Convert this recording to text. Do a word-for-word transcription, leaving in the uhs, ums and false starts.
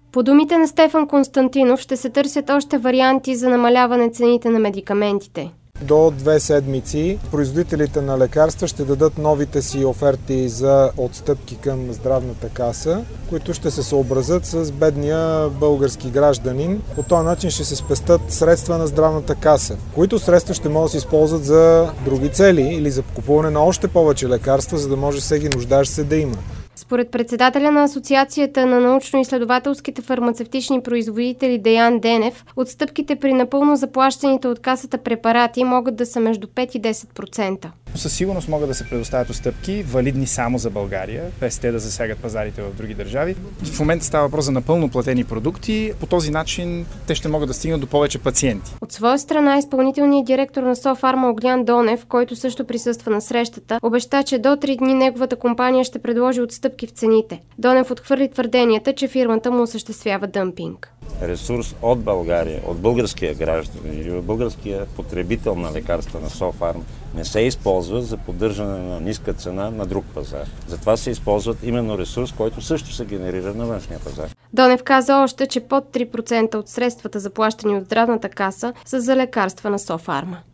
По думите на Стефан Константинов, ще се търсят още варианти за намаляване цените на медикаментите. До две седмици производителите на лекарства ще дадат новите си оферти за отстъпки към здравната каса, които ще се съобразят с бедния български гражданин. По този начин ще се спестят средства на здравната каса, които средства ще могат да се използват за други цели или за купуване на още повече лекарства, за да може всеки нуждаещ се да има. Според председателя на Асоциацията на научно-изследователските фармацевтични производители Деян Денев, отстъпките при напълно заплащаните от касата препарати могат да са между пет и десет процента. Със сигурност могат да се предоставят отстъпки, валидни само за България, без те да засягат пазарите в други държави. В момента става въпрос за напълно платени продукти. По този начин те ще могат да стигнат до повече пациенти. От своя страна, изпълнителният директор на Софарма Огнян Донев, който също присъства на срещата, обеща, че до три дни неговата компания ще предложи отстъпки в цените. Донев отхвърли твърденията, че фирмата му осъществява дъмпинг. Ресурс от България, от българския гражданин или от българския потребител на лекарства на Софарм не се използва за поддържане на ниска цена на друг пазар. Затова се използват именно ресурс, който също се генерира на външния пазар. Донев каза още, че под три процента от средствата, заплащани от здравната каса, са за лекарства на Софарма.